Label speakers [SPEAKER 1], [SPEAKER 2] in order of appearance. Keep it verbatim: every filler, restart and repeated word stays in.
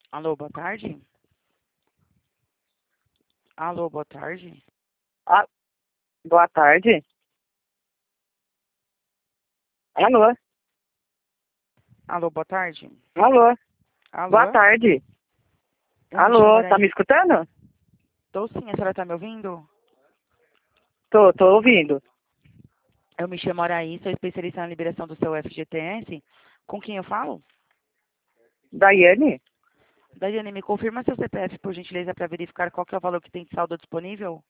[SPEAKER 1] Alô, boa tarde? Alô, boa tarde?
[SPEAKER 2] Ah, boa tarde. Alô?
[SPEAKER 1] Alô, boa tarde?
[SPEAKER 2] Alô? Boa
[SPEAKER 1] Alô?
[SPEAKER 2] tarde.
[SPEAKER 1] Eu me chamo
[SPEAKER 2] Alô, tá me
[SPEAKER 1] Araí.
[SPEAKER 2] escutando?
[SPEAKER 1] Tô sim, a senhora tá me ouvindo?
[SPEAKER 2] Tô, tô ouvindo.
[SPEAKER 1] Eu me chamo Araí, sou especialista na liberação do seu F G T S. Com quem eu falo?
[SPEAKER 2] Daiane?
[SPEAKER 1] Daiane, me confirma seu C P F, por gentileza, para verificar qual que é o valor que tem de saldo disponível?